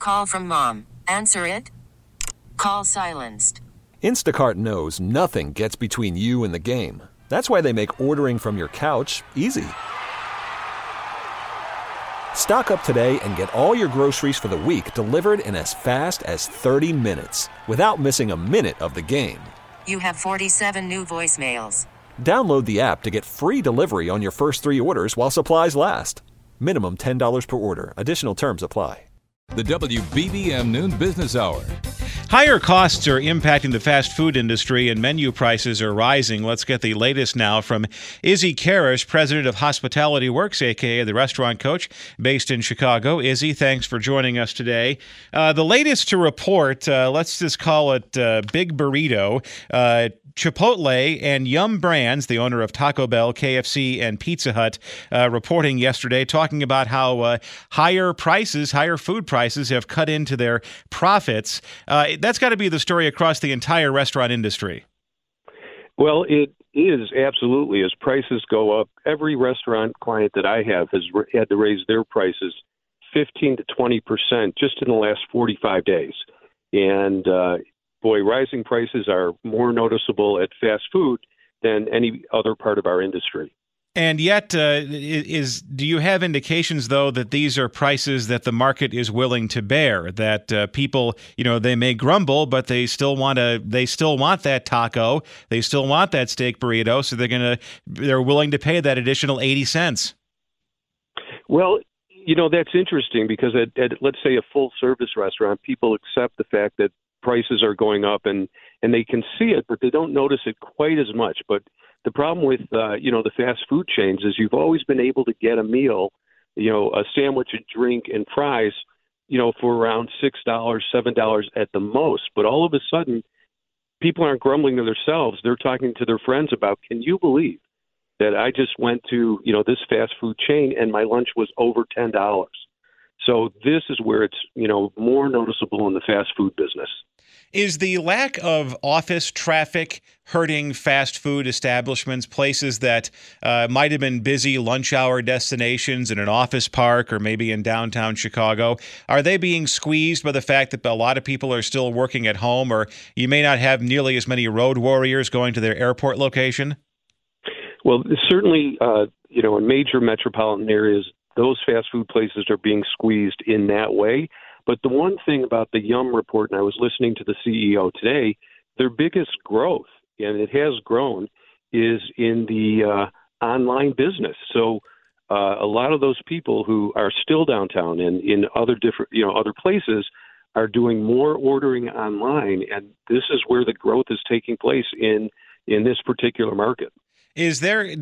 call from mom. Answer it. Call silenced. Instacart knows nothing gets between you and the game. That's why they make ordering from your couch easy. Stock up today and get all your groceries for the week delivered in as fast as 30 minutes without missing a minute of the game. You have 47 new voicemails. Download the app to get free delivery on your first 3 orders while supplies last. Minimum $10 per order. Additional terms apply. The WBBM Noon Business Hour. Higher costs are impacting the fast food industry and menu prices are rising. Let's get the latest now from Izzy Karish, president of Hospitality Works, a.k.a. the restaurant coach based in Chicago. Izzy, thanks for joining us today. The latest to report, let's just call it Big Burrito, Chipotle and Yum Brands, the owner of Taco Bell, KFC, and Pizza Hut, reporting yesterday, talking about how higher food prices have cut into their profits. That's got to be the story across the entire restaurant industry. Well, it is absolutely. As prices go up, every restaurant client that I have has had to raise their prices 15 to 20% just in the last 45 days. And rising prices are more noticeable at fast food than any other part of our industry. And yet, do you have indications, though, that these are prices that the market is willing to bear? That people, they may grumble, but they still want that taco, they still want that steak burrito, so they're willing to pay that additional 80 cents. Well, that's interesting because at let's say a full service restaurant, people accept the fact that prices are going up and they can see it, but they don't notice it quite as much. But the problem with, the fast food chains is you've always been able to get a meal, a sandwich, a drink, and fries, for around $6, $7 at the most. But all of a sudden, people aren't grumbling to themselves. They're talking to their friends about, can you believe that I just went to, this fast food chain and my lunch was over $10? So this is where it's, more noticeable in the fast food business. Is the lack of office traffic hurting fast food establishments, places that might have been busy lunch hour destinations in an office park or maybe in downtown Chicago? Are they being squeezed by the fact that a lot of people are still working at home, or you may not have nearly as many road warriors going to their airport location? Well, certainly, in major metropolitan areas, those fast food places are being squeezed in that way. But the one thing about the Yum report, and I was listening to the CEO today, their biggest growth, and it has grown, is in the online business. So a lot of those people who are still downtown and in other different, other places are doing more ordering online, and this is where the growth is taking place in this particular market. Is there, when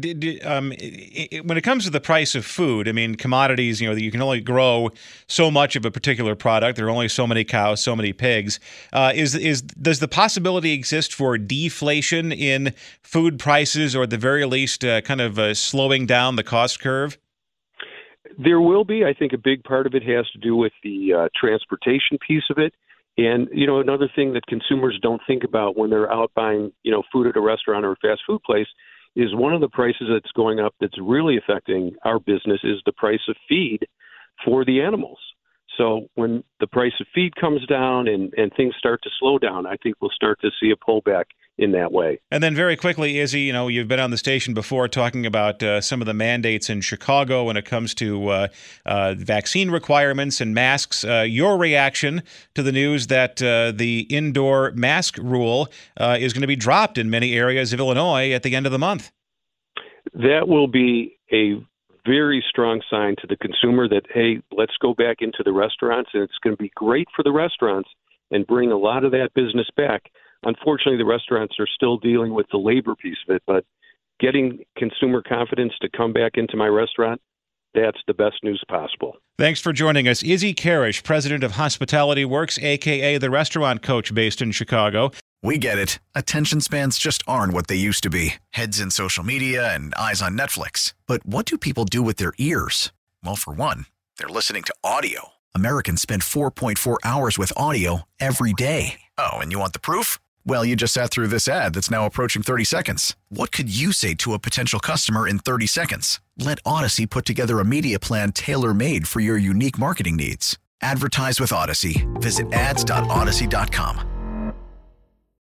it comes to the price of food, commodities, you can only grow so much of a particular product. There are only so many cows, so many pigs. Does the possibility exist for deflation in food prices, or at the very least slowing down the cost curve? There will be. I think a big part of it has to do with the transportation piece of it. And, another thing that consumers don't think about when they're out buying, food at a restaurant or a fast food place is one of the prices that's going up that's really affecting our business is the price of feed for the animals. So when the price of feed comes down and things start to slow down, I think we'll start to see a pullback in that way. And then very quickly, Izzy, you've been on the station before talking about some of the mandates in Chicago when it comes to vaccine requirements and masks. Your reaction to the news that the indoor mask rule is going to be dropped in many areas of Illinois at the end of the month? That will be a very strong sign to the consumer that, hey, let's go back into the restaurants, and it's going to be great for the restaurants and bring a lot of that business back. Unfortunately, the restaurants are still dealing with the labor piece of it, but getting consumer confidence to come back into my restaurant, that's the best news possible. Thanks for joining us. Izzy Karish, president of Hospitality Works, a.k.a. the restaurant coach based in Chicago. We get it. Attention spans just aren't what they used to be. Heads in social media and eyes on Netflix. But what do people do with their ears? Well, for one, they're listening to audio. Americans spend 4.4 hours with audio every day. Oh, and you want the proof? Well, you just sat through this ad that's now approaching 30 seconds. What could you say to a potential customer in 30 seconds? Let Odyssey put together a media plan tailor-made for your unique marketing needs. Advertise with Odyssey. Visit ads.odyssey.com.